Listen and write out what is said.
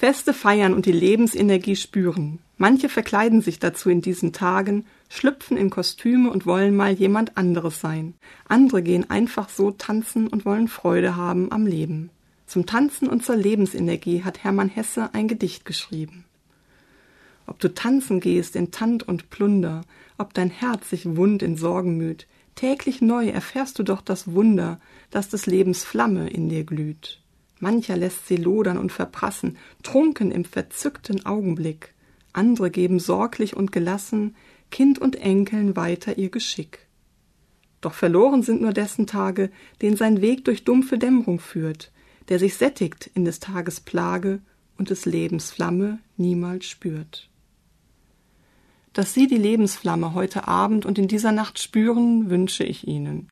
Feste feiern und die Lebensenergie spüren. Manche verkleiden sich dazu in diesen Tagen, schlüpfen in Kostüme und wollen mal jemand anderes sein. Andere gehen einfach so tanzen und wollen Freude haben am Leben. Zum Tanzen und zur Lebensenergie hat Hermann Hesse ein Gedicht geschrieben. Ob du tanzen gehst in Tand und Plunder, ob dein Herz sich wund in Sorgen müht, täglich neu erfährst du doch das Wunder, dass des Lebens Flamme in dir glüht. Mancher lässt sie lodern und verprassen, trunken im verzückten Augenblick. Andere geben sorglich und gelassen Kind und Enkeln weiter ihr Geschick. Doch verloren sind nur dessen Tage, den sein Weg durch dumpfe Dämmerung führt, der sich sättigt in des Tages Plage und des Lebens Flamme niemals spürt. Dass Sie die Lebensflamme heute Abend und in dieser Nacht spüren, wünsche ich Ihnen.